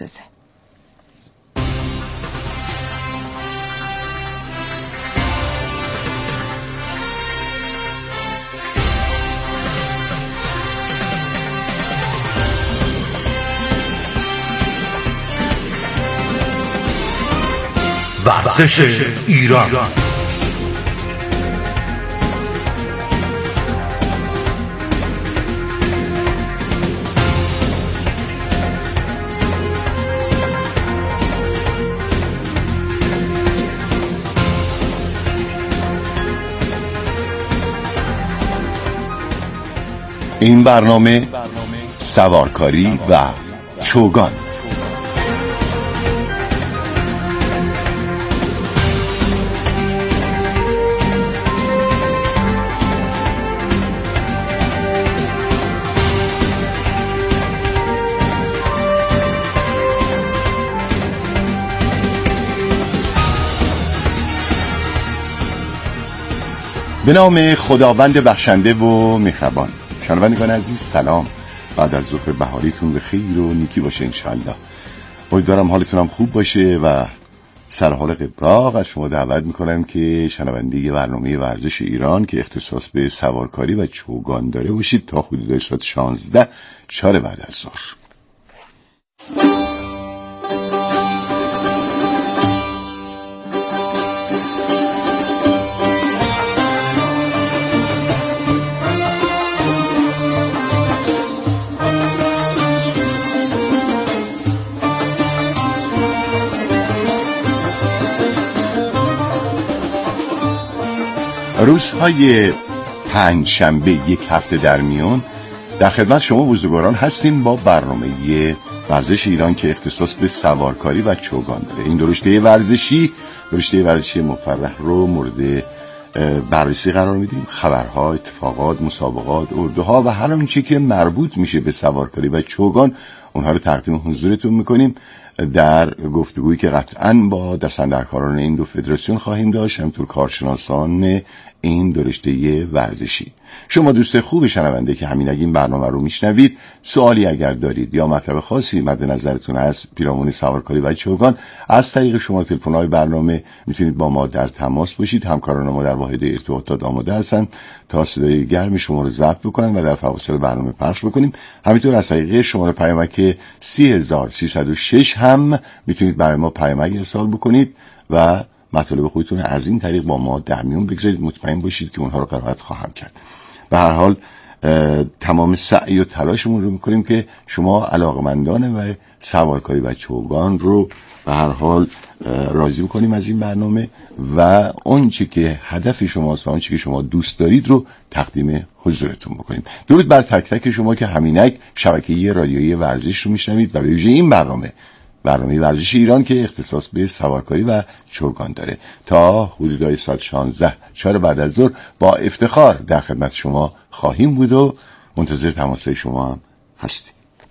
میپردازه. ورزش ایران. این برنامه سوارکاری و چوگان. به نام خداوند بخشنده و مهربان. شنوندگان عزیز سلام. بعد از ظهر بهاریتون به خیر و نیکی باشه انشالله. امیدوارم حالتونم خوب باشه و سر حال قبراق از شما دعوت میکنم که شنونده برنامه ورزش ایران که اختصاص به سوارکاری و چوگان داره باشید تا حدود ساعت 16 4 بعد از ظهر. روزهای پنجشنبه یک هفته در میون در خدمت شما بزرگواران هستیم با برنامه ورزش ایران که اختصاص به سوارکاری و چوگان داره. این دو رشته ورزشی مفرح رو مورد بررسی قرار میدیم. خبرها، اتفاقات، مسابقات، اردوها و هر آنچه که مربوط میشه به سوارکاری و چوگان اونها رو تقدیم حضورتون میکنیم در گفتگویی که قطعاً با دستاندرکاران این دو فدراسیون خواهیم داشت، همینطور کارشناسان این دو رشته ورزشی. شما دوست خوب شنونده که همین این برنامه رو میشنوید، سوالی اگر دارید یا مطلب خاصی مد نظرتون هست پیرامون سوارکاری و چوگان، از طریق شماره تلفن‌های برنامه میتونید با ما در تماس باشید. همکاران ما در واحد ارتباطات آماده هستن تا صدای گرم شما رو ضبط بکنن و در فواصل برنامه پخش بکنیم. همینطور از طریق شماره پیامک 3306 هم میتونید برای ما پیامک ارسال بکنید و مطالب خودتون از این طریق با ما در میون بگذارید. مطمئن باشید که اونها رو قرائت خواهم کرد. به هر حال تمام سعی و تلاشمون رو میکنیم که شما علاقمندان و سوارکاری و چوگان رو به هر حال راضی بکنیم از این برنامه و اونچه که هدف شماست و اونچه که شما دوست دارید رو تقدیم حضورتون بکنیم. درود بر تک تک شما که همینک شبکه رادیویی ورزش رو میشنوید و به ویژه این برنامه ورزش ایران که اختصاص به سوارکاری و چوگان داره. تا حدود ساعت 16 4 بعد از ظهر با افتخار در خدمت شما خواهیم بود و منتظر تماس‌های شما هم هستیم.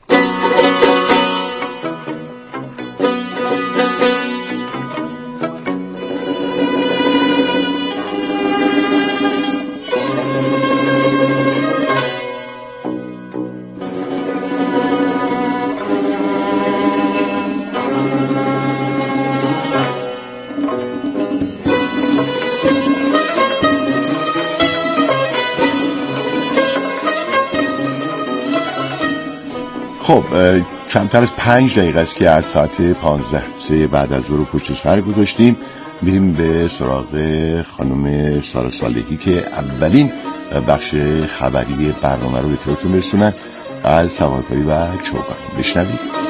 خب کمتر از 5 دقیقه است که از ساعت 15 بعد از ظهر پشت سر گذاشتیم. میریم به سراغ خانم سارا صالحی که اولین بخش خبری برنامه رو به اطلاعتون برسونن از سوارکاری و چوگان. بشنوید.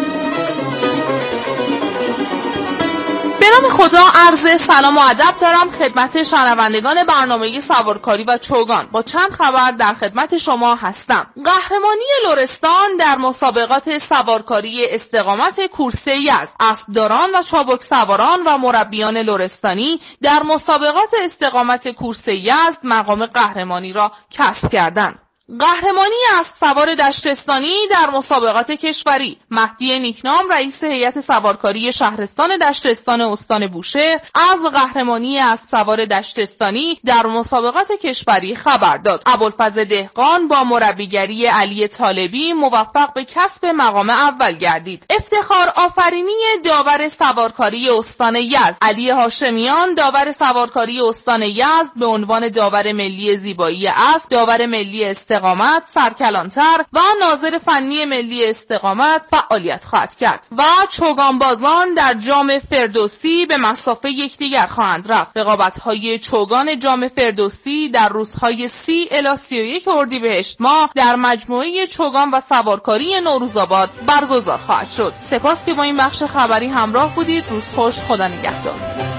خدا عرض سلام و ادب دارم خدمت شنوندگان برنامه سوارکاری و چوگان. با چند خبر در خدمت شما هستم. قهرمانی لرستان در مسابقات سوارکاری استقامت کورس یزد. اسبداران و چابک سواران و مربیان لرستانی در مسابقات استقامت کورس یزد مقام قهرمانی را کسب کردند. قهرمانی اسب سوار دشتستانی در مسابقات کشوری. مهدی نیکنام رئیس هیئت سوارکاری شهرستان دشتستان استان بوشهر از قهرمانی اسب سوار دشتستانی در مسابقات کشوری خبر داد. ابوالفضل دهقان با مربیگری علی طالبی موفق به کسب مقام اول گردید. افتخار آفرینی داور سوارکاری استان یزد. علی هاشمیان داور سوارکاری استان یزد به عنوان داور ملی زیبایی اسب، داور ملی استقامت سرکلانتر و ناظر فنی ملی استقامت فعالیت خواهد کرد و چوگانبازان در جام فردوسی به مسافه یکدیگر خواهند رفت. رقابت‌های چوگان جام فردوسی در روزهای 30 الی 31 اردیبهشت ماه در مجموعه چوگان و سوارکاری نوروزآباد برگزار خواهد شد. سپاس که با این بخش خبری همراه بودید. روز خوش، خدا نگهدار.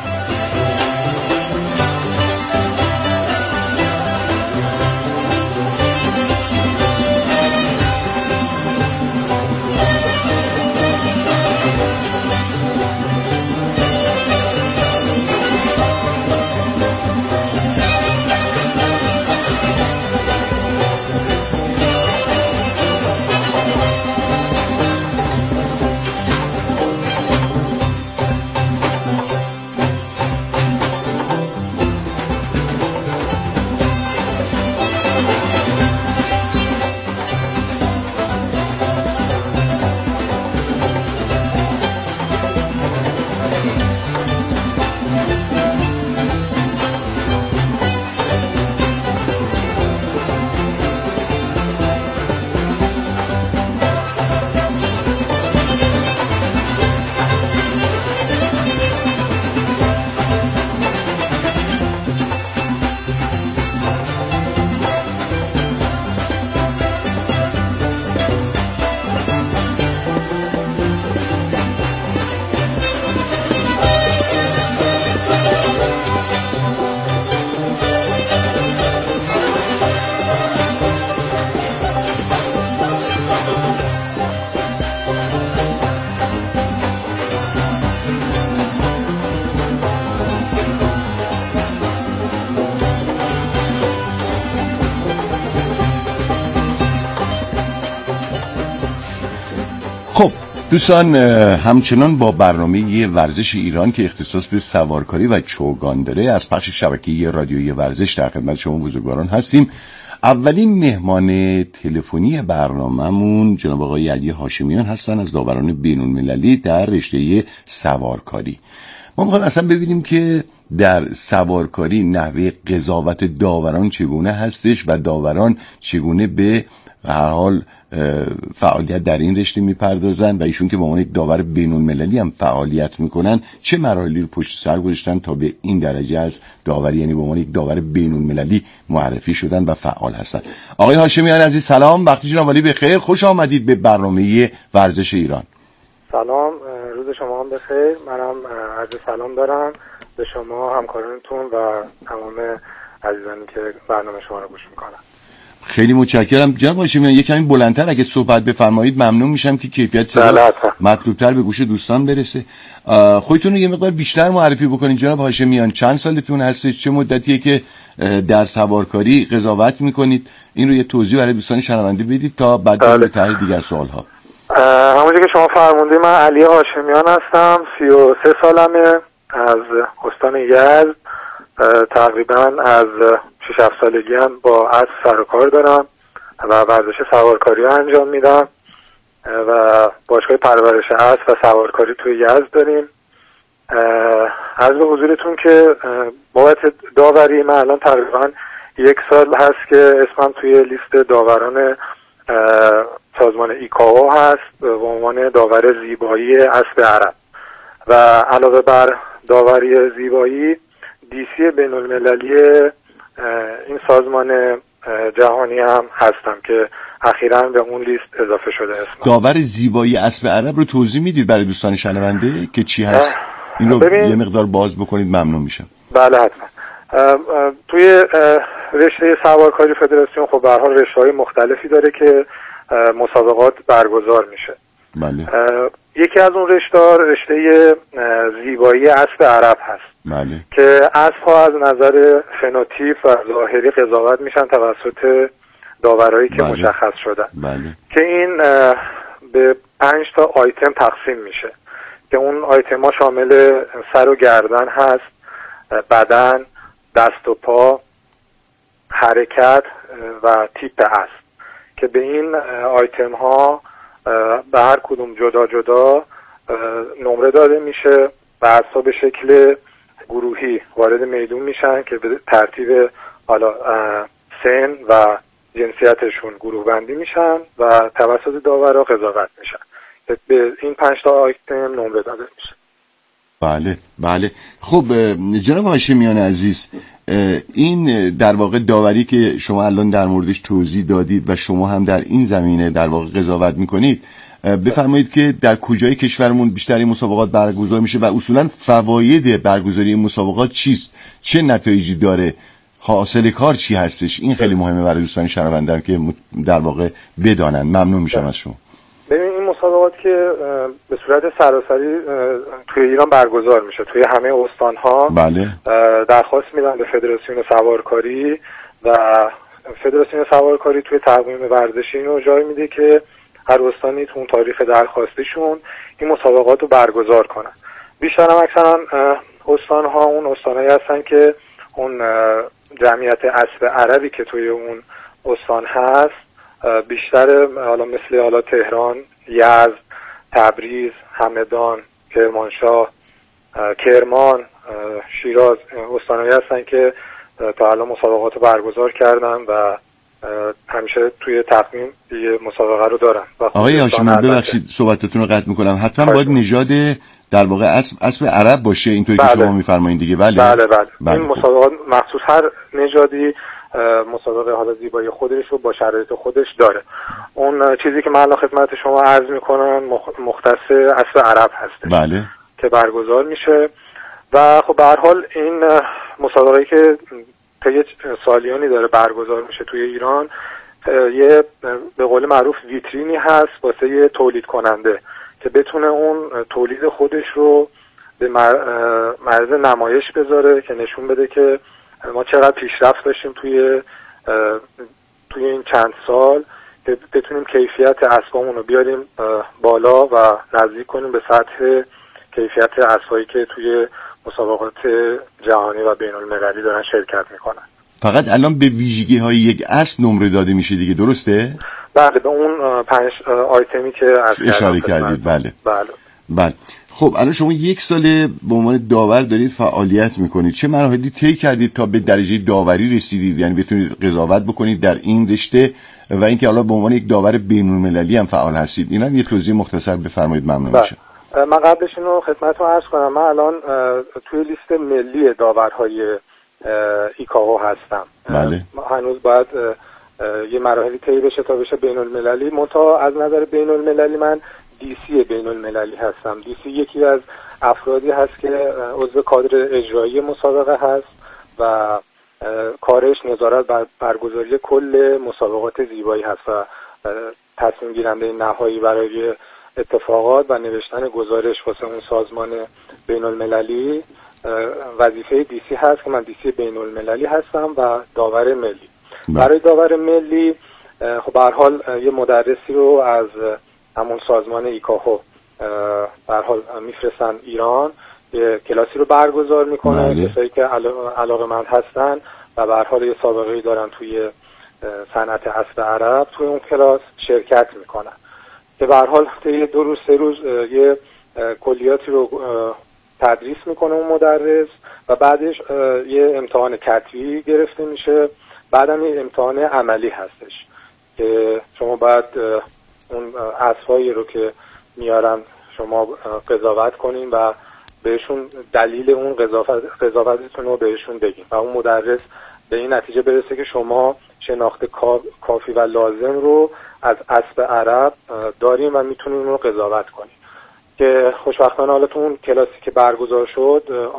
خب دوستان، همچنان با برنامه ورزش ایران که اختصاص به سوارکاری و چوگان داره از پخش شبکه‌ای رادیویی ورزش در خدمت شما بزرگواران هستیم. اولین مهمان تلفنی برنامه‌مون جناب آقای علی هاشمیان هستن از داوران بین‌المللی در رشته سوارکاری. ما می‌خوایم اصلا ببینیم که در سوارکاری نحوه قضاوت داوران چگونه هستش و داوران چگونه به هر حال فعالیت در این رشته میپردازن و ایشون که به عنوان یک داور بین‌المللی هم فعالیت میکنن چه مراحلی رو پشت سر گذاشتن تا به این درجه از داوری، یعنی به عنوان یک داور بین‌المللی معرفی شدن و فعال هستن. آقای هاشمیان عزیز سلام، وقتتون عالی بخیر، خوش آمدید به برنامه ورزش ایران. سلام، روز شما هم بخیر. منم عرض سلام دارم به شما، همکارانتون و تمام عزیزانی که برنامه شما رو گوش میکنن. خیلی متشکرم. جناب هاشمیان یک کمی بلندتر اگه صحبت بفرمایید ممنون میشم که کیفیت صدا مطلوبتر به گوش دوستان برسه. خودتون رو یه مقدار بیشتر معرفی بکنید جناب هاشمیان. چند سالتون هستش؟ چه مدتیه که در سوارکاری قضاوت میکنید؟ این رو یه توضیح برای دوستان شنونده بدید تا بعد به طرح دیگر سوال ها. همونجوری که شما فرمودید من علی هاشمیان هستم، 33 سالمه، از استان یزد. تقریبا از 6-7 سالگی هم با اسب سر و کار دارم و ورزش سوارکاری رو انجام میدم و باشگاه پرورش اسب و سوارکاری توی یزد داریم. عرض به حضورتون که بابت داوری من الان تقریبا 1 سال هست که اسمم توی لیست داوران سازمان ایکاو هست به عنوان داور زیبایی اسب عرب و علاوه بر داوری زیبایی دیسی بین‌المللی این سازمان جهانی هم هستم که اخیراً به اون لیست اضافه شده اسمم. داور زیبایی اسب عرب رو توضیح میدید برای دوستان شنونده که چی هست؟ این رو یه مقدار باز بکنید ممنون میشم. بله حتما. توی رشته سوارکاری فدراسیون خب به هر حال رشته‌های مختلفی داره که مسابقات برگزار میشه. بله. یکی از اون رشته زیبایی اسب عرب هست. بله. که اسب‌ها از نظر فنوتیپ و ظاهری قضاوت میشن توسط داورایی که مشخص شدن که این به 5 تا آیتم تقسیم میشه که اون آیتم ها شامل سر و گردن هست، بدن، دست و پا، حرکت و تیپ اسب که به این آیتم ها به هر کدوم جدا جدا نمره داده میشه و اسبا به شکل گروهی وارد میدون میشن که به ترتیب حالا سن و جنسیتشون گروه بندی میشن و توسط داورا قضاوت میشن. به این 5 تا آیتم نمره داده میشه. بله. خب جناب هاشمیان عزیز، این در واقع داوری که شما الان در موردش توضیح دادید و شما هم در این زمینه در واقع قضاوت میکنید، بفرمایید که در کجای کشورمون بیشتر این مسابقات برگزار میشه و اصولا فواید برگزاری این مسابقات چیست؟ چه نتایجی داره؟ حاصل کار چی هستش؟ این خیلی مهمه برای دوستان شنونده‌ام که در واقع بدانن. ممنون میشم از شما. ببین این مسابقات که به صورت سراسری توی ایران برگزار میشه، توی همه استان‌ها درخواست میدن به فدراسیون سوارکاری و فدراسیون سوارکاری توی تقویم ورزشی اینو جای میده که هر استانی تو اون تاریخ درخواستیشون این مسابقات رو برگزار کنن. بیشتر هم اکثرا استان‌ها اون استانایی هستن که اون جمعیت اسب عربی که توی اون استان هست بیشتر، حالا مثل حالا تهران، یزد، تبریز، همدان، کرمانشاه، کرمان، شیراز استانایی هستن که تا الان مسابقات رو برگزار کردن و همیشه توی تقویم یه مسابقه رو دارن. آقای هاشمی ببخشید صحبتتون رو قطع میکنم، حتما باید نژاد در واقع اسب عرب باشه اینطوری که شما میفرمایید دیگه؟ بله. این مسابقات مخصوص هر نژادی مسابقه حالا زیبایی خودش رو با شرایط خودش داره. اون چیزی که من الان خدمت شما عرض میکنم مختص اسب عرب هستش که برگزار میشه و خب به هر حال این مسابقه‌ای که طی سالیانی داره برگزار میشه توی ایران یه به قول معروف ویترینی هست واسه یه تولید کننده که بتونه اون تولید خودش رو به معرض نمایش بذاره که نشون بده که ما چقدر پیشرفت داشتیم توی این چند سال که بتونیم کیفیت اسبامون رو بیاریم بالا و نزدیک کنیم به سطح کیفیت اسبایی که توی مسابقات جهانی و بین المللی دارن شرکت میکنن. فقط الان به ویژگی های یک اسب نمره داده میشه دیگه، درسته؟ بله، به اون 5 آیتمی که اشاره کردید. بله. خب الان شما 1 ساله به عنوان داور دارید فعالیت میکنید، چه مراحلی طی کردید تا به درجه داوری رسیدید، یعنی بتونید قضاوت بکنید در این رشته و اینکه حالا به عنوان یک داور بین‌المللی هم فعال هستید؟ اینا یه توضیح مختصر بفرمایید، ممنون میشم. من قبلش اینو خدمتتون عرض کنم، من الان توی لیست ملی داورهای ایکاو هستم. هنوز باید یه مراحلی طی بشه تا بشه بین المللی. منتها از نظر بین المللی من دیسی بین المللی هستم. دیسی یکی از افرادی هست که عضو کادر اجرایی مسابقه هست و کارش نظارت بر برگزاری کل مسابقات زیبایی هست و تصمیم گیرنده نهایی برای اتفاقات و نوشتن گزارش واسه اون سازمان بین المللی وظیفه دیسی هست که من دیسی بین المللی هستم و داور ملی. برای داور ملی خب به هر حال یه مدرسی رو از همون سازمان ایکاهو به هر حال میفرستن ایران، یه کلاسی رو برگزار میکنه. کسایی که علاقه‌مند هستن و به هر حال یه سابقه‌ای دارن توی صنعت اسب عرب توی اون کلاس شرکت میکنن که به هر حال طی 2 روز 3 روز یه کلیاتی رو تدریس میکنه اون مدرس و بعدش یه امتحان کتبی گرفته میشه. بعدم یه امتحان عملی هستش که شما باید اون اسبایی رو که میارن شما قضاوت کنین و بهشون دلیل اون قضاوتتون رو بهشون بگین و اون مدرس به این نتیجه برسه که شما شناخت کافی و لازم رو از اسب عرب داریم و میتونیم اون رو قضاوت کنیم. که خوشبختانه حالا تو اون کلاسی که برگزار شد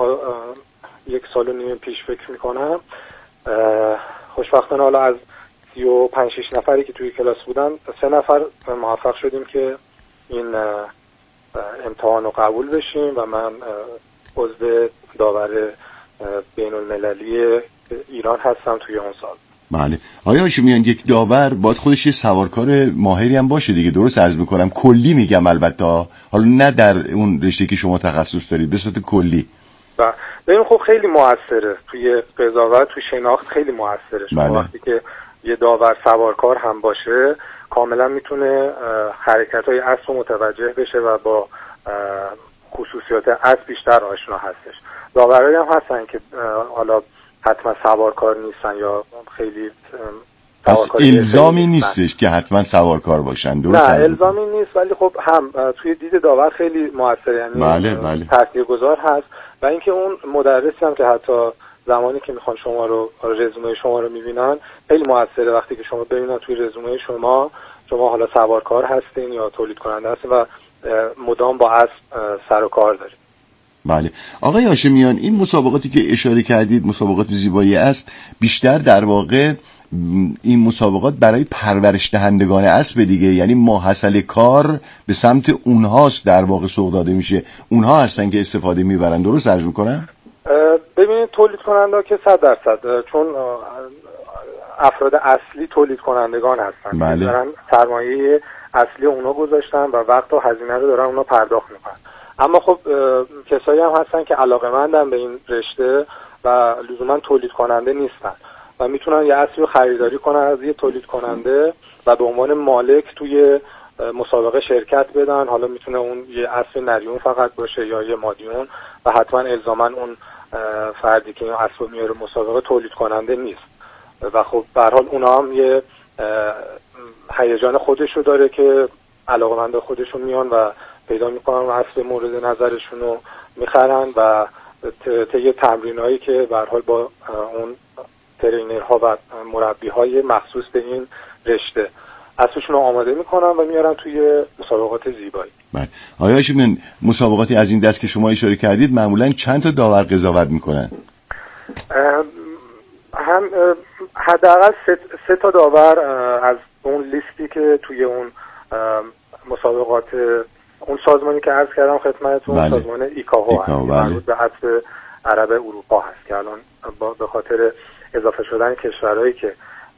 1.5 سال پیش فکر میکنم، خوشبختانه حالا از 35-6 نفری که توی کلاس بودن 3 نفر موفق شدیم که این امتحان رو قبول بشیم و من عضو داور بین المللی ایران هستم توی اون سال. بله. آیا هاشمیان یک داور باید خودش یه سوارکار ماهری هم باشه دیگه، درست عرض میکنم؟ کلی میگم البته، حالا نه در اون رشته که شما تخصص دارید، به صورت کلی. ببین خب خیلی موثره توی قضاوت، توی شناخت خیلی موثره. شما وقتی که یه داور سوارکار هم باشه کاملا میتونه حرکت‌های اسب متوجه بشه و با خصوصیات اسب بیشتر آشنا هستش. داورایی هم هستن که حالا حتما سوارکار نیستن یا خیلی پس الزامی نیستش که حتما سوارکار باشن، درست؟ نه الزامی نیست، ولی خب هم توی دید داور خیلی موثره، یعنی بله. تاثیرگذار هست. و اینکه اون مدرسی هم که حتی زمانی که میخوان شما رو رزومه شما رو میبینن خیلی موثره، وقتی که شما ببینن توی رزومه شما حالا سوارکار هستین یا تولید کننده هستین و مدام با اسب سر و کار دارید. بله. آقای هاشمیان، این مسابقاتی که اشاره کردید، مسابقات زیبایی اسب، بیشتر در واقع این مسابقات برای پرورش دهندگان اسب دیگه، یعنی ماحصل کار به سمت اونهاست در واقع سوق داده میشه، اونها هستن که استفاده میبرن، درست عرض میکنم؟ ببینید تولید کننده که 100%، چون افراد اصلی تولید کنندگان هستن. بله. دارن سرمایه اصلی اونا گذاشتن و وقت و هزینه رو دارن اونا پرداخت میکنن. اما خب کسایی هم هستن که علاقه‌مندن به این رشته و لزوما تولید کننده نیستن و میتونن یه اسبی رو خریداری کنن از یه تولید کننده و به عنوان مالک توی مسابقه شرکت بدن. حالا میتونه اون یه اسب نریون فقط باشه یا یه مادیون و حتما الزاما اون فردی که این اسب میاره مسابقه تولید کننده نیست. و خب به هر حال اونا هم یه هیجان خودشو داره که علاقه‌مند خودشون میان و پیدا میکنن و اسب مورد نظرشون رو میخرن و طی تمرینایی که به هر حال با اون ترینرها و مربیهای مخصوص به این رشته اسبشون رو آماده میکنن و میارن توی مسابقات زیبایی. بله. آیا هاشمیان، مسابقاتی از این دست که شما اشاره کردید معمولا چند تا داور قضاوت میکنن؟ هم حداقل 3 تا داور از اون لیستی که توی اون مسابقات اون سازمانی که عرض کردم خدمتتون، بله. سازمان ایکاهو هست، مربوط به اسب عرب اروپا هست که الان به خاطر اضافه شدن کشورهایی که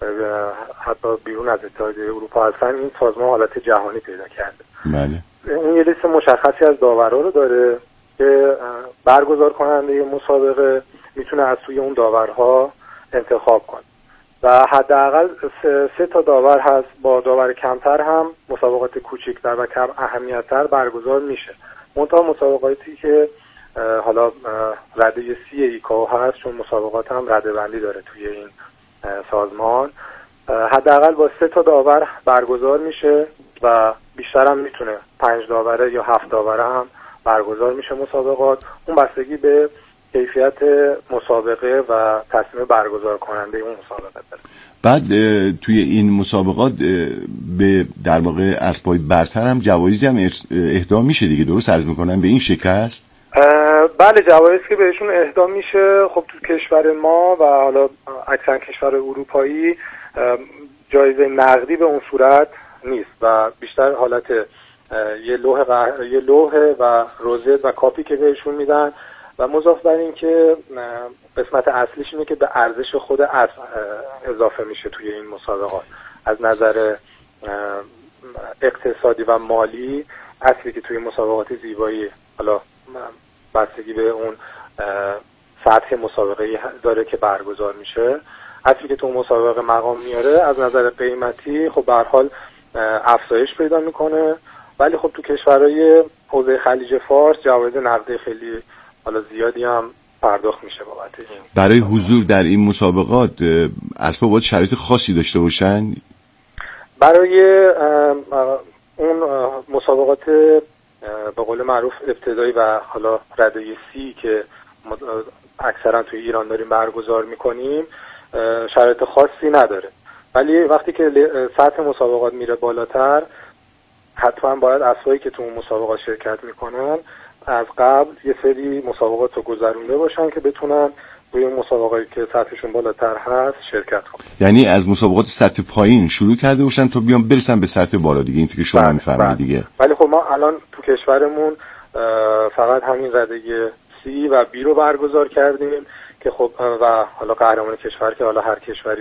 حتی بیرون از اتحادیه اروپا هستن این سازمان حالت جهانی پیدا کرده. بله. این یه لیست مشخصی از داورا رو داره که برگزار کننده مسابقه میتونه از توی اون داورها انتخاب کنه و حداقل 3 تا داور هست. با داور کمتر هم مسابقات کوچکتر و کم اهمیت‌تر برگزار میشه. منتها مسابقاتی که حالا رده سی ایکاو هست، چون مسابقات هم رده بندی داره توی این سازمان، حداقل با 3 تا داور برگزار میشه و بیشتر هم میتونه 5 داوره یا 7 داوره هم برگزار میشه مسابقات. اون بستگی به کیفیت مسابقه و تصمیم برگزار کننده اون مسابقه داره. بعد توی این مسابقات به در واقع اسبای برتر هم جوایزی هم اهدا میشه دیگه، درست عرض میکنم؟ به این شکل است؟ بله، جوایزی که بهشون اهدا میشه خب تو کشور ما و حالا اکثر کشور اروپایی جایزه نقدی به اون صورت نیست و بیشتر حالت یه لوحه و روزت و کاپی که بهشون میدن و مضاف بر این که قسمت اصلیش اینه که به ارزش خود اسب اضافه میشه توی این مسابقات. از نظر اقتصادی و مالی اصلی که توی مسابقات زیبایی حالا بستگی به اون سطح مسابقه داره که برگزار میشه، اصلی که تو مسابقه مقام میاره از نظر قیمتی خب به هر حال افزایش پیدا میکنه. ولی خب تو کشورهای حوزه خلیج فارس جوایز نقدی خیلی حالا زیادی هم پرداخت میشه بابت این. برای حضور در این مسابقات اسباب باید شرایط خاصی داشته باشن؟ برای اون مسابقات به قول معروف ابتدایی و حالا رده سی که اکثرا توی ایران داریم برگزار میکنیم شرایط خاصی نداره، ولی وقتی که سطح مسابقات میره بالاتر حتما باید اسبایی که تو اون مسابقات شرکت میکنن از قبل یه سری مسابقات رو گذرونده باشن که بتونن روی مسابقاتی که سطحشون بالاتر هست شرکت کنن. یعنی از مسابقات سطح پایین شروع کرده باشن تا بیان برسن به سطح بالا دیگه، این که شما میفرمایید دیگه. ولی خب ما الان تو کشورمون فقط همین رده سی و بی رو برگزار کردیم که خب و حالا قهرمان کشور که حالا هر کشوری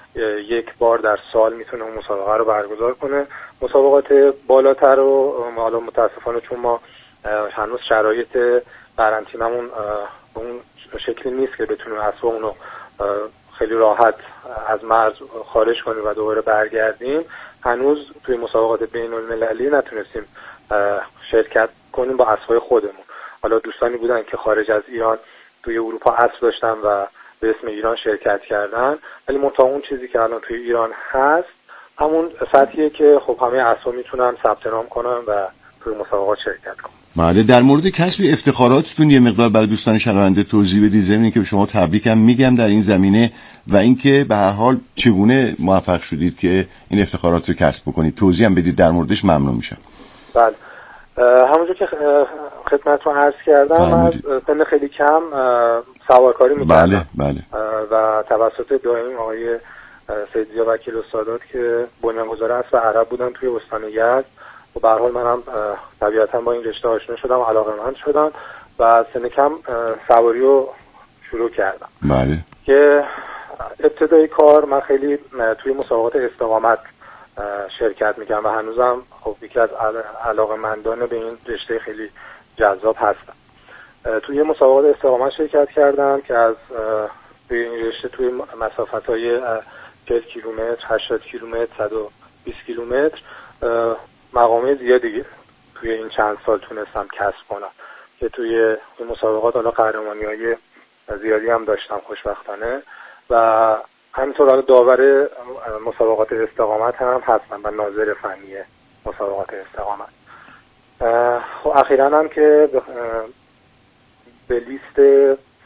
یک بار در سال میتونه اون مسابقه رو برگزار کنه. مسابقات بالاتر رو حالا متاسفانه چون ما هنوز شرایط قرنطینه‌مون به اون شکلی نیست که بتونیم اسبا اونو خیلی راحت از مرز خارج کنیم و دوباره برگردیم، هنوز توی مسابقات بین المللی نتونستیم شرکت کنیم با اسبای خودمون. حالا دوستانی بودن که خارج از ایران توی اروپا اسب داشتن و به اسم ایران شرکت کردن، ولی منتها اون چیزی که الان توی ایران هست همون سطحیه که خب همه اسبا میتونن ثبت نام کنن و توی مسابقات شرکت کنن. بله، در مورد کسب افتخاراتتون یه مقدار برای دوستان شنونده توضیح بدید، ضمن که به شما تبریکم میگم در این زمینه و اینکه به هر حال چگونه موفق شدید که این افتخارات رو کسب بکنید. توضیح هم بدید در موردش، ممنون میشم. بله، همونجور که خدمتتون عرض کردم من سن خیلی کم سوارکاری میکردم. بله. و توسط دائم آقای سیدزیا وکیل السادات که بنیانگذار اسب عرب بودن توی استان یزد و به هر حال منم طبیعتا با این رشته آشنا شدم، علاقه‌مند شدم و سن کم سواری رو شروع کردم. بله. که ابتدای کار من خیلی توی مسابقات استقامت شرکت میکنم و هنوزم خب یکی از علاقه‌مندان به این رشته خیلی جذاب هستم. توی مسابقات استقامت شرکت کردم که از توی این رشته توی مسافت‌های 40 کیلومتر، 80 کیلومتر، 120 کیلومتر مقامات زیادی توی این چند سال تونستم کسب کنم که توی این مسابقات حالا قهرمانی‌های زیادی هم داشتم خوشبختانه و همینطور حالا داور مسابقات استقامت هم هستم و ناظر فنی مسابقات استقامت. خب اخیراً هم که به لیست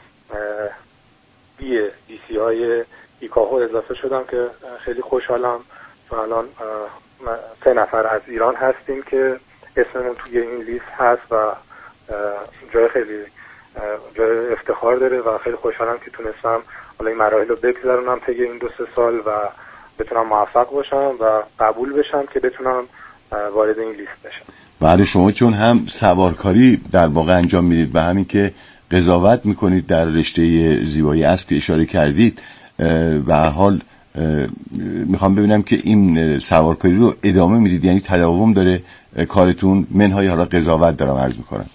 دی های ایکاهو اضافه شدم که خیلی خوشحالم چون الان 3 نفر از ایران هستیم که اسممون توی این لیست هست و جای خیلی جای افتخار داره و خیلی خوشحالم که تونستم حالا این مراحل رو بگذرونم طی این 2-3 سال و بتونم موفق باشم و قبول بشم که بتونم وارد این لیست بشم. بله، شما چون هم سوارکاری در واقع انجام میدید و همین که قضاوت میکنید در رشته زیبایی اسب که اشاره کردید و حال میخوام ببینم که این سوارکاری رو ادامه میدید، یعنی تداوم داره کارتون، منهای حالا قضاوت دارم عرض میکنم.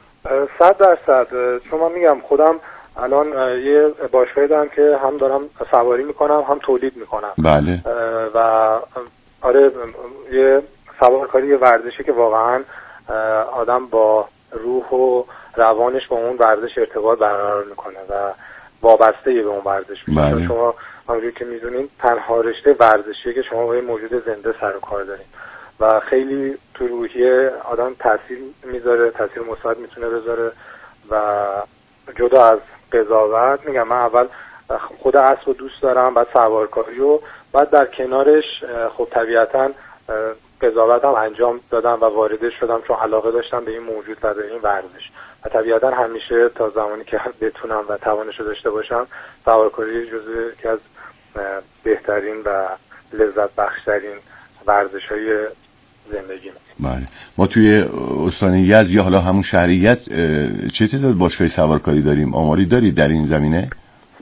100% چون من میگم خودم الان یه باشگاهی دارم که هم دارم سواری میکنم هم تولید میکنم. بله. و آره یه سوارکاری ورزشی که واقعا آدم با روح و روانش با اون ورزش ارتباط برقرار میکنه و وابسته به اون ورزش میشه. بله. شما همونجوری که میدونین تنها رشته ورزشیه که شما با یه موجود زنده سر و کار دارین و خیلی تو روحیه آدم تاثیر میذاره، تاثیر مثبت میتونه بذاره و جدا از قضاوت میگم من اول خود اسب رو دوست دارم، بعد سوارکاری و بعد در کنارش خب طبیعتا قضاوت هم انجام دادم و وارد شدم چون علاقه داشتم به این موجود و به این ورزش و طبیعتا همیشه تا زمانی که بتونم و توانش داشته باشم سوارکاری جزو یکی از بهترین و لذت بخشترین ورزش‌های زندگی. بله. ما توی استان یزد یا حالا همون شهر یزد چه تعداد باشگاه سوارکاری داریم؟ آماری دارید در این زمینه؟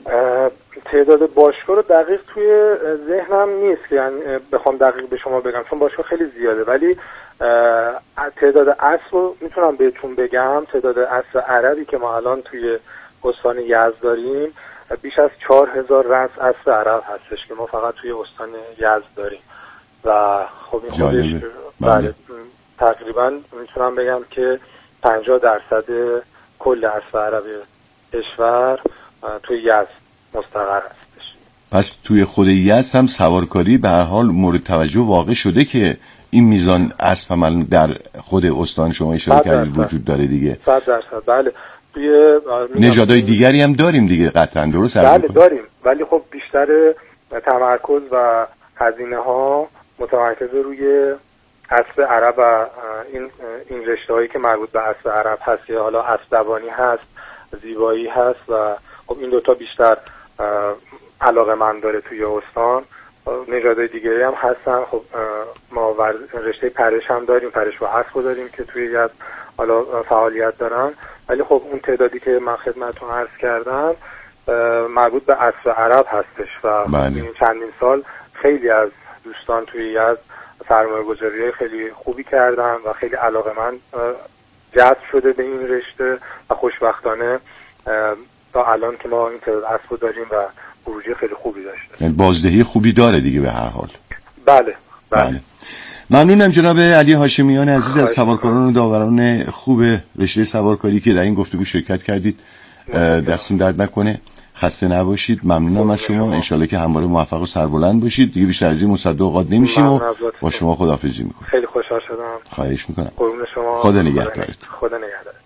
تعداد باشگاه رو دقیق توی ذهنم نیست که یعنی بخوام دقیق به شما بگم چون باشگاه خیلی زیاده، ولی تعداد اسب رو میتونم بهتون بگم. تعداد اسب عربی که ما الان توی استان یزد داریم بیش از 4000 رأس اسب عرب هستش که ما فقط توی استان یزد داریم و خب این خودش بله تقریبا میتونم بگم که 50% کل اسب عرب کشور توی یزد مستقر هستش. پس توی خود یزد هم سوارکاری به هر حال مورد توجه واقع شده که این میزان اسب هم در خود استان شما اشاره کردید وجود داره دیگه. 100% بله. توی نژادهای دیگری هم داریم دیگه قطعا، درست؟ بله داریم، ولی خب بیشتر تمرکز و هزینه ها متمرکز روی اسب عرب و این رشته هایی که مربوط به اسب عرب هست یا حالا اسب دوانی هست، زیبایی هست و خب این دوتا بیشتر علاقه من داره توی استان. نژادهای دیگری هم هستن. خب ما رشته پرش هم داریم، پرش و اسب داریم که توی یزد حالا فعالیت دارن، ولی خب اون تعدادی که من خدمتتون عرض کردم مربوط به عصر عرب هستش و این چندین سال خیلی از دوستان توی یزد سرمایه‌گذاری خیلی خوبی کردن و خیلی علاقه‌مند جذب شده به این رشته و خوشبختانه تا الان که ما این تعداد اسب داریم و خروجی خیلی خوبی داشته. یعنی بازدهی خوبی داره دیگه به هر حال. بله. ممنونم جناب علی هاشمیان عزیز از سوارکاران و داوران خوب رشته سوارکاری که در این گفتگو شرکت کردید. دستون درد نکنه، خسته نباشید. ممنونم از شما. انشالله که همواره موفق و سربلند باشید. دیگه بیشتر از این مصدق اوقات نمیشیم و با شما خداحافظی میکنم. خیلی خوشحال شدم. خواهش میکنم. قربون شما. خدا نگهدارت. خدا نگهدارت.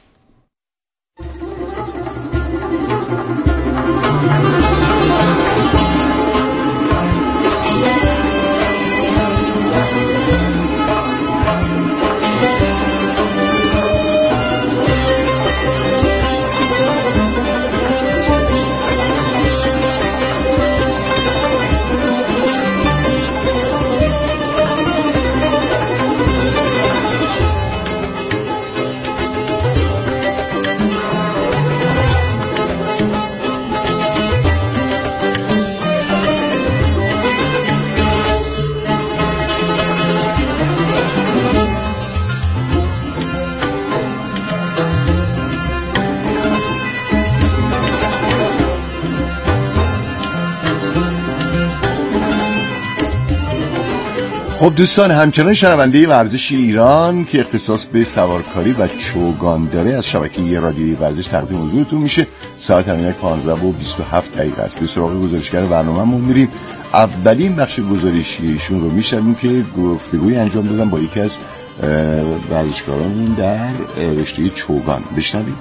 خب دوستان، همچنان شنونده ورزش ایران که اختصاص به سوارکاری و چوگان داره از شبکه رادیویی ورزش تقدیم حضورتون میشه. ساعت همین 15:27 است. به سراغ گزارشگر برنامه‌مون میریم. اولین بخش گزارشی ایشون رو میشنویم که گفتگوی انجام دادن با یکی از ورزشکاران در رشته چوگان. بشنویم.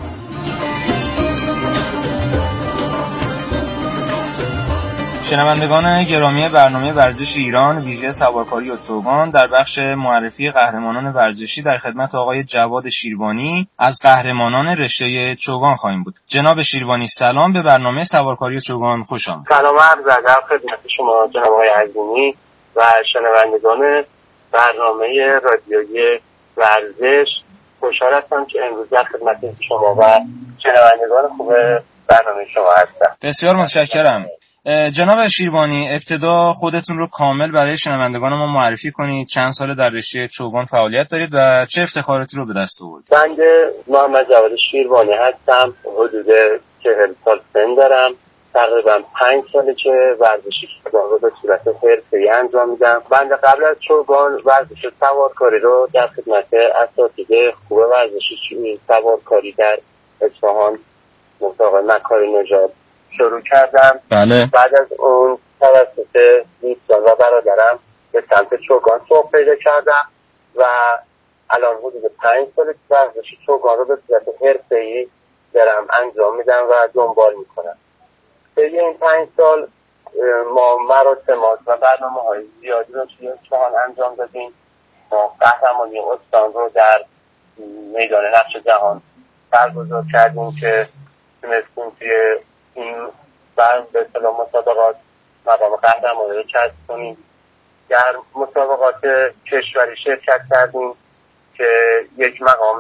شنوندگان گرامی برنامه ورزش ایران ویژه سوارکاری و چوگان، در بخش معرفی قهرمانان ورزشی در خدمت آقای جواد شیروانی از قهرمانان رشته چوگان خواهیم بود. جناب شیروانی سلام، به برنامه سوارکاری و چوگان خوش آمدید. سلام عرض ادب خدمت شما جناب آقای عزیمی و شنوندگان برنامه رادیویی ورزش. خوشحال هستم که امروز در خدمت شما و شنوندگان خوب برنامه شما هستم. بسیار متشکرم. جناب شیروانی، ابتدا خودتون رو کامل برای شنوندگان ما معرفی کنید. چند سال در رشته چوگان فعالیت دارید و چه افتخاراتی رو به دست آوردید؟ بنده محمد جواد شیروانی هستم. حدود 40 سال سن دارم. تقریبا 5 ساله که ورزش چوگان رو به صورت حرفه‌ای انجام میدم. بنده قبل از چوگان ورزش سوارکاری رو در خدمت اساتید خوب ورزش سوارکاری در اصفهان مطابق مکاری نژاد شروع کردم. بله. بعد از اون توسط دوستان و برادرم به سمت چوگان سوق پیدا کردم و الان حدود 5 سال ورزش چوگان رو به صورت حرفه‌ای دارم انجام میدم و دنبال میکنم. طی این 5 سال ما مراسمات و برنامه‌های زیادی رو توی اصفهان انجام دادیم. ما قهرمانی استان رو در میدان نقش جهان برگزار کردیم که تونستیم توی این به اصطلاح مسابقات مقام قهرمانی رو کسب کنیم. در مسابقات کشوری شرکت کردیم که یک مقام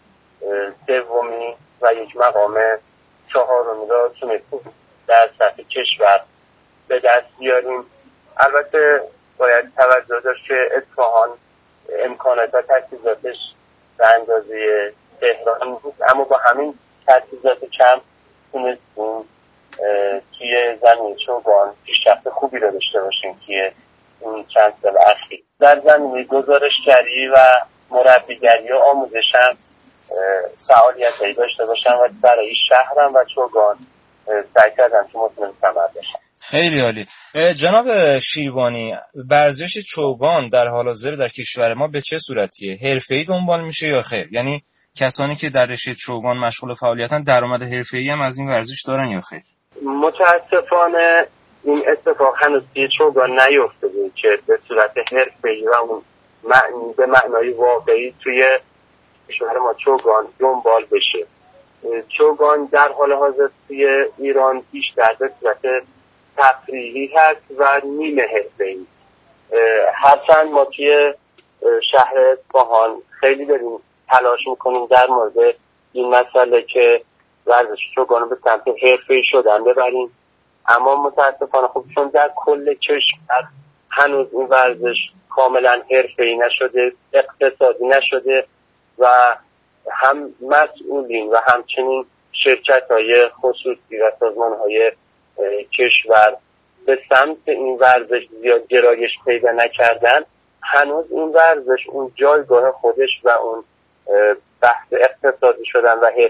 سومی و یک مقام چهارمی را تونستیم در سطح کشور به دست بیاریم. البته باید توجه داشت که اصفهان امکانات و تجهیزاتش به اندازه تهران نیست، اما با همین تجهیزات کم تونستیم توی زمین چوگان پیشرفت خوبی رو داشته باشیم توی این چند سال اخیر. در زمینه گزارشگری و مربیگری و آموزشم فعالیتایی داشته باشم و برای شهرم و چوگان سعی کردم که مطمئن ثمر بشم. خیلی عالی. جناب شیروانی، ورزش چوگان در حال حاضر در کشور ما به چه صورتیه؟ حرفه‌ای دنبال میشه یا خیر؟ یعنی کسانی که در رشته چوگان مشغول فعالیتن درآمد حرفه‌ای هم از این ورزش دارن یا خیر؟ متاسفانه این اتفاق هنوز توی چوگان نیفتاده که به صورت حرفه‌ای و اون به معنای واقعی توی کشور ما چوگان دنبال بشه. چوگان در حال حاضر توی ایران بیشتر به صورت تفریحی هست و نیمه حرفه‌ای. هرچند ما توی شهر اصفهان خیلی داریم تلاش میکنیم در مورد این مسئله که ورزش چوگان رو به سمت حرفه‌ای شدن ببریم. اما متاسفانه خب چون در کل کشور هنوز این ورزش کاملا حرفه‌ای نشده، اقتصادی نشده و هم مسئولین و همچنین شرکت‌های خصوصی و سازمان‌های کشور به سمت این ورزش زیاد گرایش پیدا نکردن، هنوز این ورزش اون جایگاه خودش و اون بحث اقتصادی شدن و